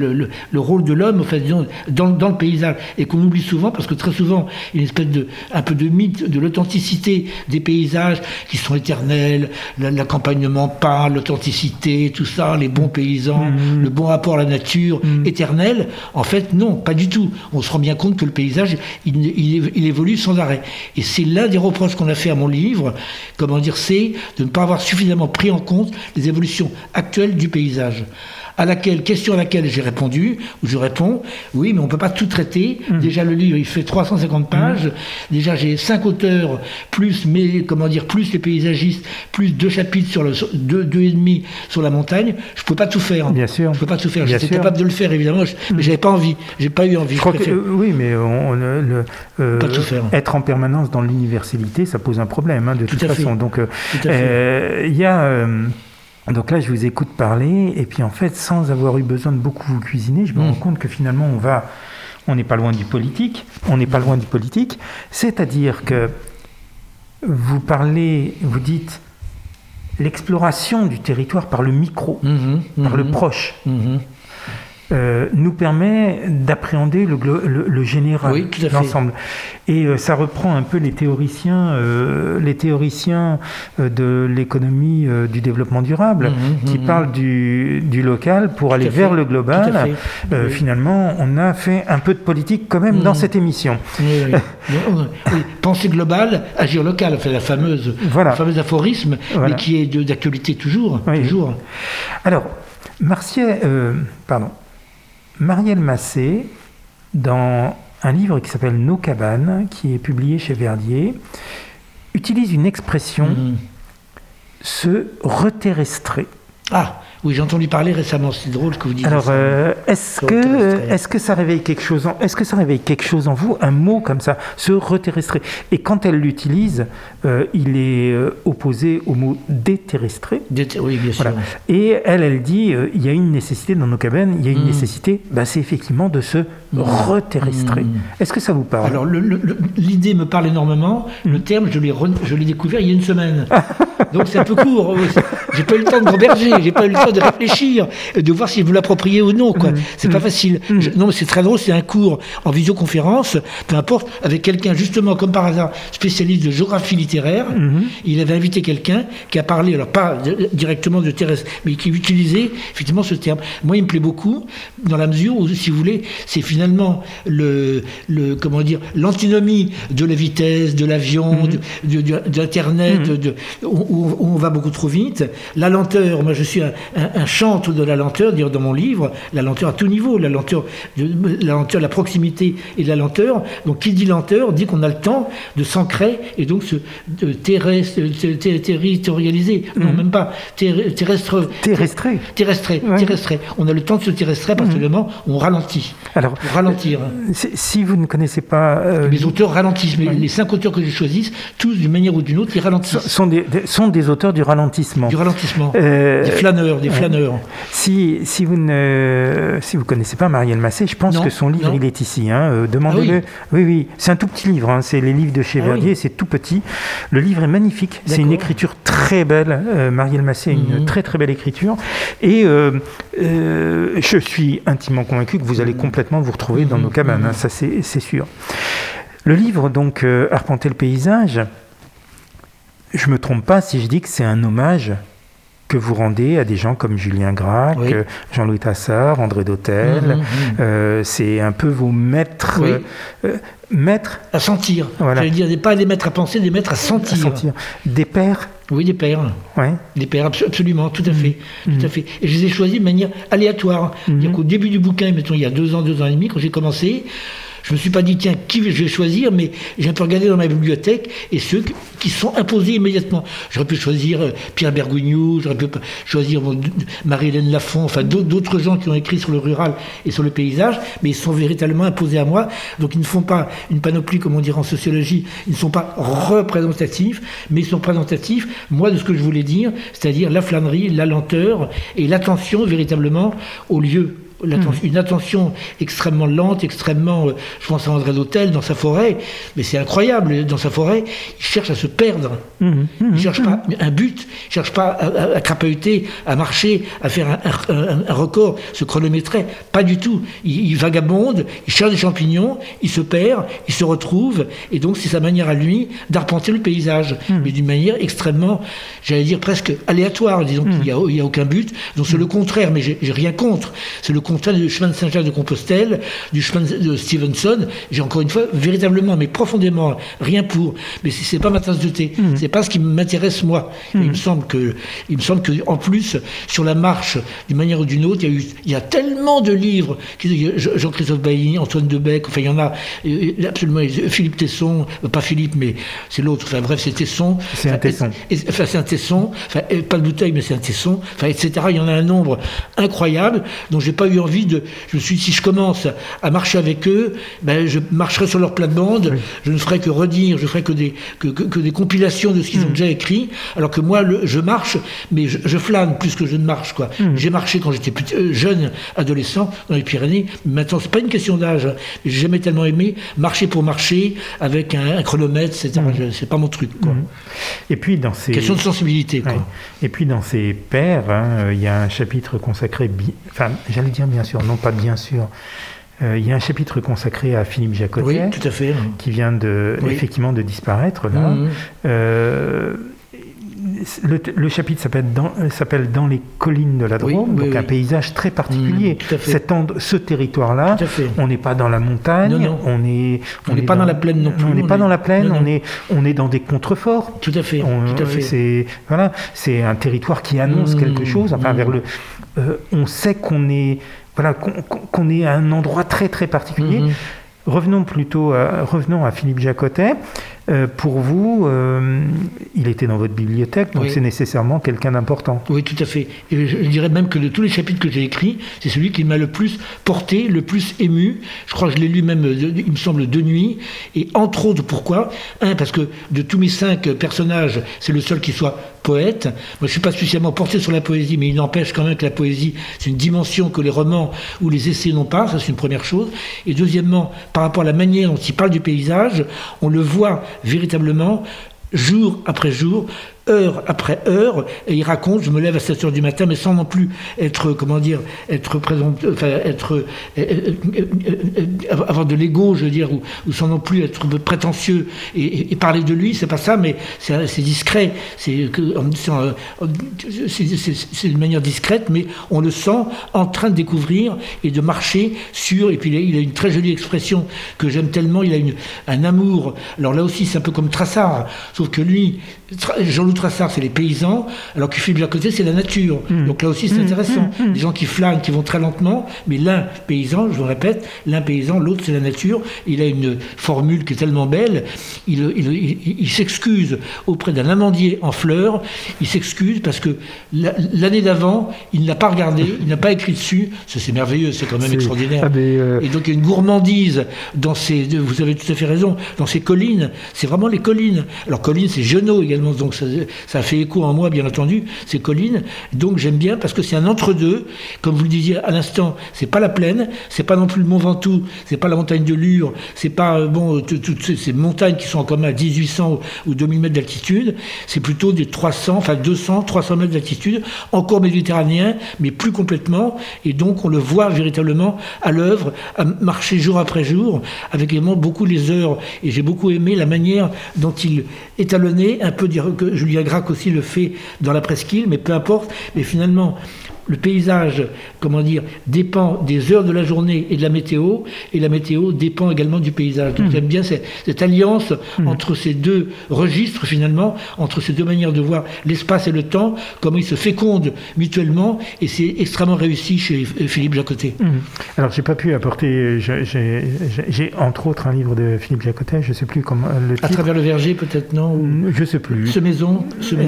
le rôle de l'homme, en fait, disons, dans le paysage, et qu'on oublie souvent, parce que très souvent, il y a une espèce un peu de mythe de l'authenticité des paysages qui sont éternels, l'accompagnement pâle, l'authenticité, tout ça, les bons paysans, le bon rapport à la nature éternelle. En fait, non, pas du tout. On se rend bien compte que le paysage, il évolue sans arrêt. Et c'est l'un des reproches qu'on a fait à mon livre, c'est de ne pas avoir suffisamment pris en compte les évolutions actuelles du paysage. question à laquelle j'ai répondu, où je réponds, oui, mais on ne peut pas tout traiter. Déjà, le livre, il fait 350 pages. Déjà, j'ai 5 auteurs, plus les paysagistes, plus 2 chapitres sur deux et demi sur la montagne. Je ne peux pas tout faire. Bien sûr. Je peux pas tout faire. J'étais capable de le faire, évidemment, mais j'avais pas envie. J'ai pas eu envie. Oui, mais pas tout faire. Être en permanence dans l'universalité, ça pose un problème, de toute façon. Donc, il y a... Donc là, je vous écoute parler, et puis en fait, sans avoir eu besoin de beaucoup vous cuisiner, je me rends compte que finalement, on n'est pas loin du politique. C'est-à-dire que vous dites l'exploration du territoire par le micro, par le proche. Nous permet d'appréhender le général, oui, tout à fait. l'ensemble. Et ça reprend un peu les théoriciens de l'économie du développement durable, qui parlent du local pour aller vers le global. Finalement, on a fait un peu de politique quand même dans cette émission. Oui. Penser global, agir local, enfin, le fameux aphorisme, mais qui est d'actualité toujours. Alors, Marielle Massé, dans un livre qui s'appelle Nos cabanes, qui est publié chez Verdier, utilise une expression, se reterrestrer. Ah, oui, j'ai entendu parler récemment, c'est drôle ce que vous dites. Alors, est-ce que ça réveille quelque chose en vous, un mot comme ça, se reterrestrer? Et quand elle l'utilise, il est opposé au mot déterrestrer. Oui, bien sûr. Voilà. Et elle dit, il y a une nécessité dans nos cabanes, il y a une nécessité, c'est effectivement de se reterrestrer. Est-ce que ça vous parle? Alors, l'idée me parle énormément. Le terme, je l'ai découvert il y a une semaine. Donc c'est un peu court. J'ai pas eu le temps de m'auberger, j'ai pas eu le temps de réfléchir, de voir si je veux l'approprier ou non. C'est pas facile. Non, mais c'est très drôle, c'est un cours en visioconférence, peu importe, avec quelqu'un justement, comme par hasard, spécialiste de géographie littéraire. Il avait invité quelqu'un qui a parlé, alors pas directement de terrestre, mais qui utilisait effectivement ce terme. Moi, il me plaît beaucoup, dans la mesure où, si vous voulez, c'est finalement l'antinomie de la vitesse, de l'avion, de l'Internet, où on va beaucoup trop vite. La lenteur, moi je suis un chantre de la lenteur, dire dans mon livre, la lenteur à tout niveau, la lenteur, la proximité et la lenteur. Donc qui dit lenteur dit qu'on a le temps de s'ancrer et donc de territorialiser. Non, même pas. Terrestrer. On a le temps de se terrestrer parce que on ralentit. Alors, pour ralentir. Si vous ne connaissez pas... mes auteurs ralentissent. Mais les 5 auteurs que je choisis, tous d'une manière ou d'une autre, ils ralentissent. Sont des auteurs du ralentissement. Des flâneurs. Si vous connaissez pas Marielle Massé, je pense que son livre, il est ici. Demandez-le. Oui, c'est un tout petit livre. C'est les livres de chez Verdier, c'est tout petit. Le livre est magnifique. D'accord. C'est une écriture très belle. Marielle Massé a une très très belle écriture. Et je suis intimement convaincu que vous allez complètement vous retrouver dans nos cabanes. Ça, c'est sûr. Le livre, donc, Arpenter le paysage, je ne me trompe pas si je dis que c'est un hommage que vous rendez à des gens comme Julien Gracq, Jean-Louis Tassard, André Dhôtel. C'est un peu vos maîtres... maîtres à sentir. Voilà. J'allais dire, pas des maîtres à penser, des maîtres à sentir. Des pères. Oui, des pères. Ouais. Des pères, absolument, tout à fait. Tout à fait. Et je les ai choisis de manière aléatoire. C'est-à-dire qu'au début du bouquin, mettons, il y a 2 ans et demi, quand j'ai commencé, je me suis pas dit, tiens, qui je vais choisir, mais j'ai un peu regardé dans ma bibliothèque et ceux qui sont imposés immédiatement. J'aurais pu choisir Pierre Bergogneau, j'aurais pu choisir Marie-Hélène Lafont, enfin d'autres gens qui ont écrit sur le rural et sur le paysage, mais ils sont véritablement imposés à moi. Donc ils ne font pas une panoplie, comme on dirait en sociologie, ils ne sont pas représentatifs, mais ils sont représentatifs, moi, de ce que je voulais dire, c'est-à-dire la flânerie, la lenteur et l'attention véritablement au lieu. Une attention extrêmement lente, extrêmement... je pense à André Dhôtel dans sa forêt, mais c'est incroyable, dans sa forêt, il cherche à se perdre. Il ne cherche pas un but, il ne cherche pas à crapahuter, à marcher, à faire un record, se chronométrer, pas du tout. Il vagabonde, il cherche des champignons, il se perd, il se retrouve, et donc c'est sa manière à lui d'arpenter le paysage, mais d'une manière extrêmement, j'allais dire presque aléatoire, disons qu'il n'y a aucun but, donc c'est le contraire, mais j'ai rien contre, c'est le contient du chemin de Saint-Jacques de Compostelle, du chemin de Stevenson. J'ai encore une fois, véritablement, mais profondément, rien pour. Mais c'est pas ma tasse de thé. C'est pas ce qui m'intéresse moi. Et il me semble que, en plus, sur la marche, d'une manière ou d'une autre, il y a tellement de livres. Jean-Christophe Bailly, Antoine Debec, enfin, il y en a absolument. Philippe Tesson, pas Philippe, mais c'est l'autre. Enfin, bref, c'est Tesson. C'est un Tesson. Enfin, c'est un Tesson. Enfin, pas de bouteille, mais c'est un Tesson. Enfin, etc. Il y en a un nombre incroyable. Donc, j'ai pas eu envie de. Je me suis dit, si je commence à marcher avec eux, ben, je marcherai sur leur plate-bande. Oui. Je ne ferai que redire, je ferai que des compilations de ce qu'ils ont déjà écrit. Alors que moi, je marche, mais je flâne plus que je ne marche, quoi. J'ai marché quand j'étais jeune, adolescent, dans les Pyrénées. Maintenant, c'est pas une question d'âge. J'ai jamais tellement aimé marcher pour marcher avec un chronomètre, etc. C'est pas mon truc, quoi. Et puis dans ces question de sensibilité, quoi. Ouais. Et puis dans ces pères, il y a un chapitre consacré, enfin, j'allais dire bien sûr, non pas bien sûr. Il y a un chapitre consacré à Philippe Jacotet, oui, tout à fait, qui vient effectivement de disparaître là. Le chapitre s'appelle Dans les collines de la Drôme, donc un paysage très particulier. Ce territoire-là, on n'est pas dans la montagne, non. on n'est pas dans la plaine non plus. On n'est pas dans la plaine, on est dans des contreforts. Tout à fait. C'est un territoire qui annonce quelque chose. Enfin, on sait qu'on est à un endroit très très particulier. Revenons à Philippe Jacotet. Pour vous, il était dans votre bibliothèque, donc c'est nécessairement quelqu'un d'important. Oui, tout à fait. Et je dirais même que de tous les chapitres que j'ai écrits, c'est celui qui m'a le plus porté, le plus ému. Je crois que je l'ai lu même, il me semble, 2 nuits. Et entre autres, pourquoi ? Parce que de tous mes 5 personnages, c'est le seul qui soit poète. Moi, je ne suis pas spécialement porté sur la poésie, mais il n'empêche quand même que la poésie, c'est une dimension que les romans ou les essais n'ont pas. Ça, c'est une première chose. Et deuxièmement, par rapport à la manière dont il parle du paysage, on le voit véritablement, jour après jour, heure après heure, et il raconte, je me lève à 7h du matin, mais sans non plus être, avoir de l'ego, je veux dire, ou sans non plus être prétentieux et parler de lui, c'est pas ça, mais c'est discret, c'est d'une manière discrète, mais on le sent en train de découvrir et de marcher sur, et puis il a une très jolie expression que j'aime tellement, il a un amour, alors là aussi c'est un peu comme Traçard, sauf que lui, Jean-Loup Traçard, c'est les paysans, alors que Philippe Jacotet, c'est la nature. Donc là aussi, c'est intéressant. Des gens qui flânent, qui vont très lentement, mais l'un paysan, je vous répète, l'un paysan, l'autre, c'est la nature. Il a une formule qui est tellement belle. Il s'excuse auprès d'un amandier en fleurs. Il s'excuse parce que l'année d'avant, il n'a pas regardé, il n'a pas écrit dessus. C'est merveilleux, c'est quand même extraordinaire. Et donc, il y a une gourmandise dans vous avez tout à fait raison, dans ces collines. C'est vraiment les collines. Alors, collines, c'est Genot également, donc ça fait écho en moi, bien entendu, ces collines. Donc j'aime bien parce que c'est un entre-deux. Comme vous le disiez à l'instant, c'est pas la plaine, c'est pas non plus le Mont Ventoux, c'est pas la montagne de Lure, c'est pas toutes ces montagnes qui sont quand même à 1800 ou 2000 mètres d'altitude. C'est plutôt des 200, 300 mètres d'altitude, encore méditerranéen, mais plus complètement. Et donc on le voit véritablement à l'œuvre, à marcher jour après jour, avec également beaucoup les heures. Et j'ai beaucoup aimé la manière dont il étalonnait, un peu dire que Julien Gracq aussi le fait dans la presqu'île, mais peu importe. Mais finalement, le paysage, dépend des heures de la journée et de la météo, et la météo dépend également du paysage. Donc j'aime bien cette alliance entre ces deux registres, finalement, entre ces deux manières de voir l'espace et le temps, comment ils se fécondent mutuellement, et c'est extrêmement réussi chez Philippe Jacotet. Alors j'ai pas pu apporter, j'ai entre autres un livre de Philippe Jacotet, je sais plus comment le titre. À travers le verger, peut-être, non? Je sais plus. Ce maison.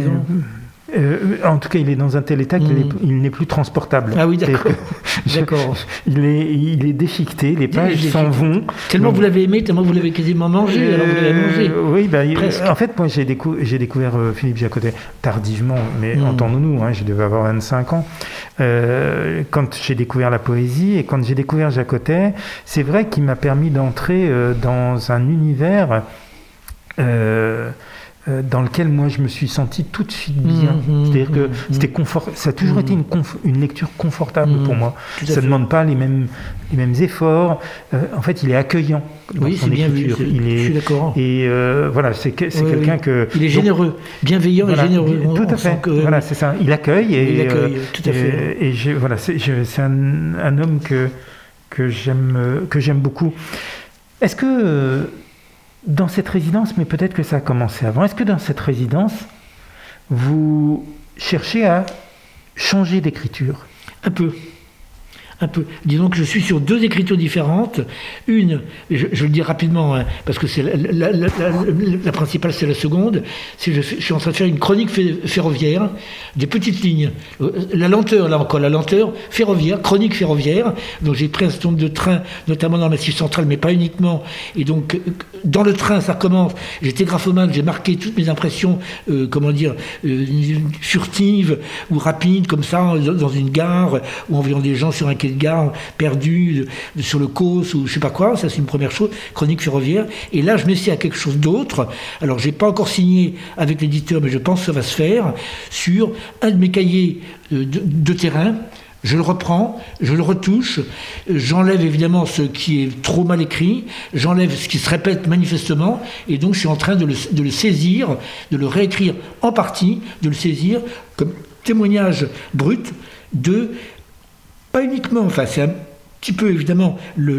En tout cas, il est dans un tel état qu'il n'est plus transportable. Ah oui, d'accord. D'accord. Il est déchiqueté, les pages s'en vont. Tellement vous l'avez aimé, tellement vous l'avez quasiment mangé, alors vous l'avez mangé. Oui, en fait, moi, j'ai découvert Philippe Jacotet tardivement, mais entendons-nous, je devais avoir 25 ans. Quand j'ai découvert la poésie et quand j'ai découvert Jacotet, c'est vrai qu'il m'a permis d'entrer dans un univers dans lequel moi je me suis senti tout de suite bien. C'est-à-dire que c'était confort. Ça a toujours été une lecture confortable pour moi. Ça ne demande pas les mêmes efforts. En fait, il est accueillant dans son écriture. Je suis d'accord. Et voilà, c'est quelqu'un que... Il est généreux, bienveillant et généreux. Tout à fait. Voilà, c'est ça. Il accueille. Il accueille, tout à fait. Et voilà, c'est un homme que j'aime beaucoup. Est-ce que dans cette résidence, mais peut-être que ça a commencé avant, est-ce que dans cette résidence, vous cherchez à changer d'écriture ? Un peu. Disons que je suis sur 2 écritures différentes. Une, je le dis rapidement, hein, parce que c'est la principale, c'est la seconde. Je suis en train de faire une chronique ferroviaire, des petites lignes. La lenteur, là encore, la lenteur ferroviaire, chronique ferroviaire. Donc j'ai pris un certain nombre de trains, notamment dans le Massif central, mais pas uniquement. Et donc, dans le train, ça recommence. J'étais graphomane, j'ai marqué toutes mes impressions, furtives ou rapides, comme ça, dans une gare, ou en voyant des gens sur un quai de gare perdu sur le Causse ou je sais pas quoi. Ça, c'est une première chose, chronique ferroviaire. Et là, je m'essaie à quelque chose d'autre. Alors, j'ai pas encore signé avec l'éditeur, mais je pense que ça va se faire sur un de mes cahiers de terrain. Je le reprends, je le retouche, j'enlève évidemment ce qui est trop mal écrit, j'enlève ce qui se répète manifestement, et donc je suis en train de le saisir, de le réécrire en partie, de le saisir comme témoignage brut pas uniquement, enfin c'est un petit peu évidemment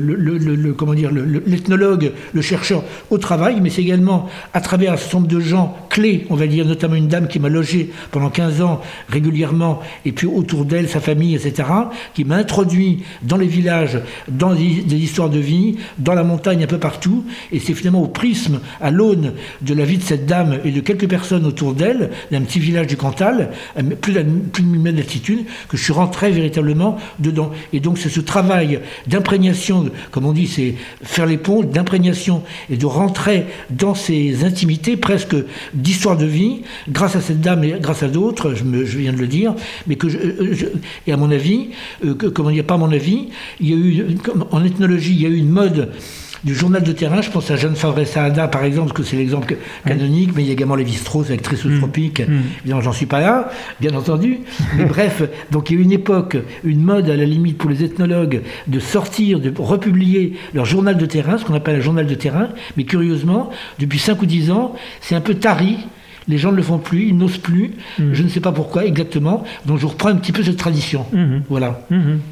l'ethnologue, le chercheur au travail, mais c'est également à travers un certain nombre de gens clés, on va dire, notamment une dame qui m'a logé pendant 15 ans régulièrement, et puis autour d'elle, sa famille, etc., qui m'a introduit dans les villages, dans des histoires de vie, dans la montagne, un peu partout, et c'est finalement au prisme, à l'aune de la vie de cette dame et de quelques personnes autour d'elle, d'un petit village du Cantal, à plus de 1000 mètres d'altitude, que je suis rentré véritablement dedans. Et donc c'est ce travail d'imprégnation, comme on dit, c'est faire les ponts, d'imprégnation et de rentrer dans ces intimités presque d'histoire de vie, grâce à cette dame et grâce à d'autres, je viens de le dire, mais et à mon avis, pas à mon avis, il y a eu, en ethnologie, il y a eu une mode du journal de terrain. Je pense à Jeanne Favre-Saada, par exemple, parce que c'est l'exemple canonique, mais il y a également Lévi-Strauss avec Trissotropique. Évidemment, j'en suis pas là, bien entendu. Mais bref, donc il y a eu une époque, une mode à la limite pour les ethnologues de sortir, de republier leur journal de terrain, ce qu'on appelle un journal de terrain. Mais curieusement, depuis 5 ou 10 ans, c'est un peu tari. Les gens ne le font plus, ils n'osent plus. Je ne sais pas pourquoi exactement. Donc je reprends un petit peu cette tradition. Voilà.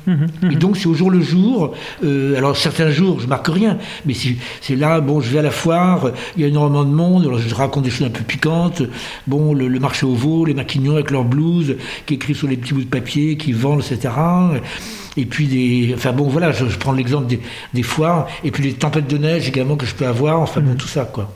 Et donc c'est au jour le jour. Alors certains jours, je marque rien. Mais c'est là, bon, je vais à la foire, il y a énormément de monde. Alors je raconte des choses un peu piquantes. Bon, le marché aux veaux, les maquignons avec leurs blouses, qui écrivent sur les petits bouts de papier, qui vendent, etc. Et puis enfin bon, voilà, je prends l'exemple des foires. Et puis les tempêtes de neige également que je peux avoir. Enfin bon, tout ça, quoi.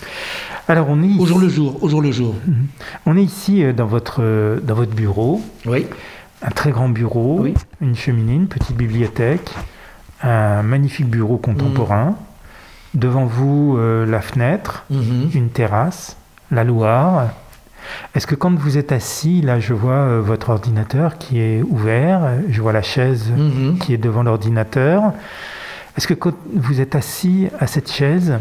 Alors on est ici, au jour le jour. On est ici dans votre bureau. Oui. Un très grand bureau, oui. Une cheminée, une petite bibliothèque, un magnifique bureau contemporain. Devant vous, la fenêtre, une terrasse, la Loire. Est-ce que quand vous êtes assis, là je vois votre ordinateur qui est ouvert, je vois la chaise qui est devant l'ordinateur. Est-ce que quand vous êtes assis à cette chaise,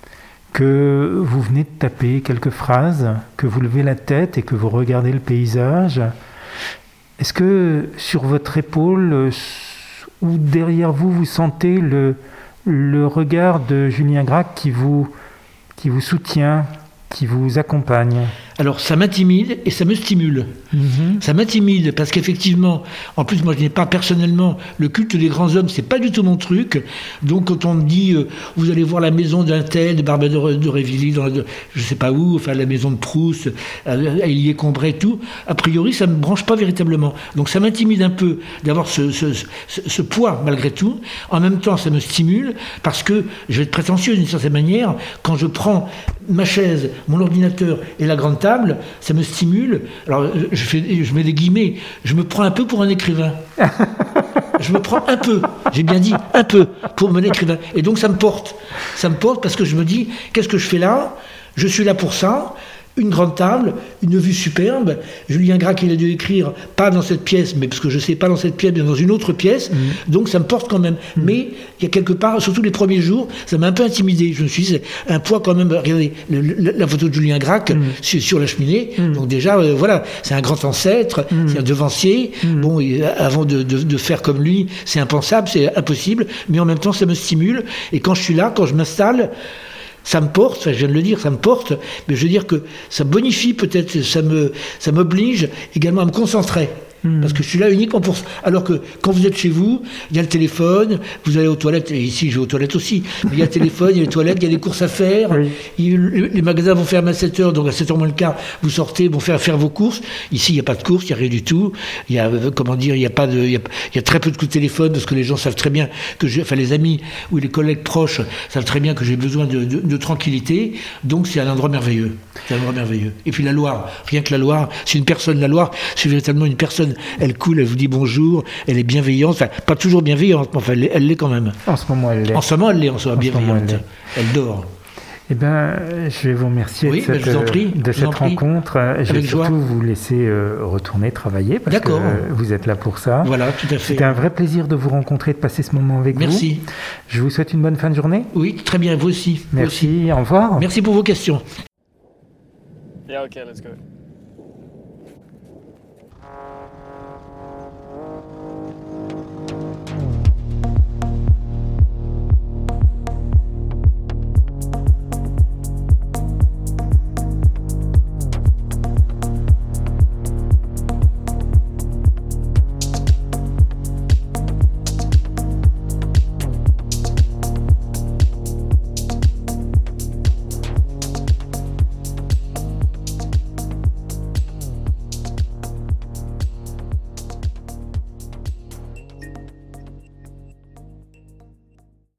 que vous venez de taper quelques phrases, que vous levez la tête et que vous regardez le paysage, est-ce que sur votre épaule ou derrière vous, vous sentez le regard de Julien Gracq qui vous soutient, qui vous accompagne ? Alors ça m'intimide et ça me stimule. Ça m'intimide parce qu'effectivement, en plus moi je n'ai pas personnellement le culte des grands hommes, c'est pas du tout mon truc. Donc quand on me dit vous allez voir la maison d'un tel, de Barbet de Révilly, je sais pas où, enfin la maison de Proust, à Hélier-Combray et tout, a priori ça me branche pas véritablement. Donc ça m'intimide un peu d'avoir ce poids malgré tout. En même temps ça me stimule parce que je vais être prétentieux d'une certaine manière. Quand je prends ma chaise, mon ordinateur et la grande table, ça me stimule. Alors, je mets des guillemets, je me prends un peu pour un écrivain. Je me prends un peu, j'ai bien dit un peu, pour un écrivain. Et donc, ça me porte. Ça me porte parce que je me dis, qu'est-ce que je fais là ? Je suis là pour ça. une grande table, une vue superbe. Julien Gracq, il a dû écrire, pas dans cette pièce, mais parce que je sais pas dans cette pièce, mais dans une autre pièce. Donc ça me porte quand même. Mais il y a quelque part, surtout les premiers jours, ça m'a un peu intimidé. Je me suis dit, c'est un poids quand même. Regardez, la photo de Julien Gracq sur la cheminée. Donc déjà, voilà, c'est un grand ancêtre, c'est un devancier. Bon, avant de faire comme lui, c'est impensable, c'est impossible. Mais en même temps, ça me stimule. Et quand je suis là, quand je m'installe, ça me porte, enfin, je viens de le dire, ça me porte, mais je veux dire que ça bonifie peut-être, ça m'oblige également à me concentrer. Parce que je suis là uniquement pour ça. Alors que quand vous êtes chez vous, il y a le téléphone, vous allez aux toilettes, et ici je vais aux toilettes aussi, mais il y a le téléphone, il y a les toilettes, il y a les courses à faire, les magasins vont fermer à 7h, donc à 7h moins le quart, vous sortez, vont faire vos courses. Ici, il n'y a pas de courses, il n'y a rien du tout. Il y a, il y a très peu de coups de téléphone, parce que les gens savent très bien les amis ou les collègues proches savent très bien que j'ai besoin de tranquillité, donc c'est un endroit merveilleux. C'est un endroit merveilleux. Et puis la Loire, rien que la Loire, c'est une personne, la Loire, c'est véritablement une personne. Elle coule, elle vous dit bonjour, elle est bienveillante, enfin, pas toujours bienveillante, mais enfin, elle l'est quand même. En ce moment, elle l'est. En ce moment, elle est bienveillante. Elle dort. Eh bien, je vais vous remercier de cette rencontre. Je vais surtout vous laisser retourner travailler parce que vous êtes là pour ça. Voilà, tout à fait. C'était un vrai plaisir de vous rencontrer, de passer ce moment avec vous. Merci. Je vous souhaite une bonne fin de journée. Oui, très bien, vous aussi. Merci, vous aussi. Au revoir. Merci pour vos questions. Yeah, okay, let's go.